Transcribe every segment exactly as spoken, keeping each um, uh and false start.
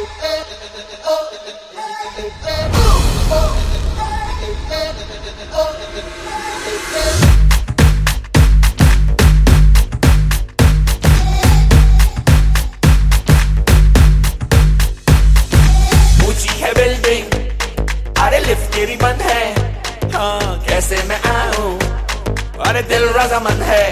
तेरी बंद है, हाँ कैसे मैं आऊं, अरे दिल रज़ामंद है।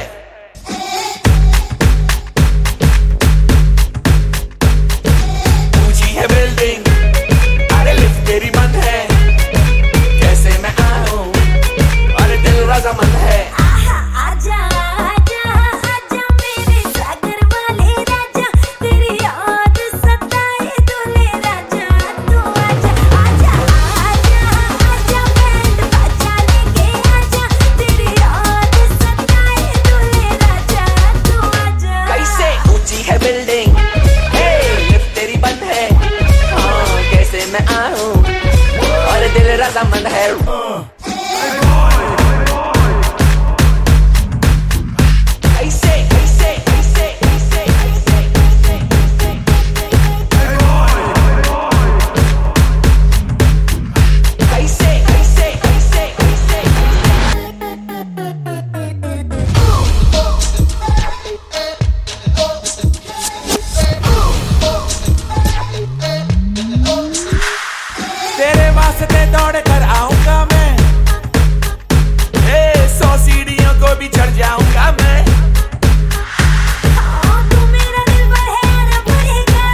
ऊंची है बिल्डिंग, अरे लिफ्ट तेरी बंद है, कैसे मैं आऊं, अरे दिल रज़ामंद है। आजा आजा आजा मेरे सागर वाले राजा, तेरी याद सताए दूल्हे राजा, तू आजा आजा आजा आजा बैंड बाजा लेके आजा, तेरी याद सताए दूल्हे राजा, तू आजा। कैसे ऊंची है बिल्डिंग, हे लिफ्ट तेरी बंद है, हाँ कैसे मैं आऊं, और दिल रज़ामंद है। तेरे वास्ते दौड़ कर आऊंगा मैं, ए सौ सीढ़ियों को भी चढ़ जाऊंगा मैं। हाँ तू मेरा दिलबर है आना पड़ेगा,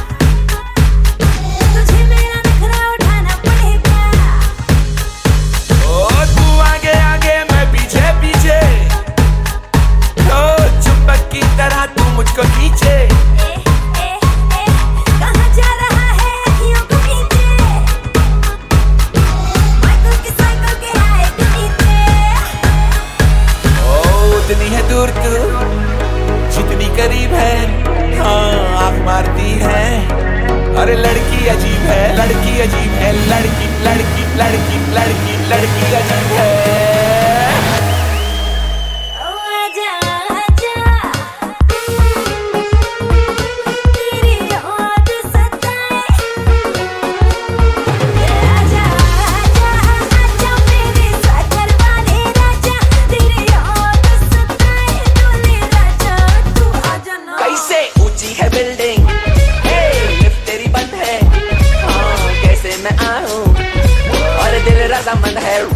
तुझे मेरा नखरा उठाना पड़ेगा। ओ तू आगे आगे मैं पीछे पीछे, ओ चुंबक की तरह तू मुझको खींचे। जितनी है दूर तू, जितनी करीब है, हाँ आँख मारती है, अरे लड़की अजीब है, लड़की अजीब है, लड़की लड़की लड़की लड़की लड़की अजीब है। है बिल्डिंग, हे लिफ्ट तेरी बंद है, हाँ कैसे मैं आऊं, और दिल रज़ामंद है।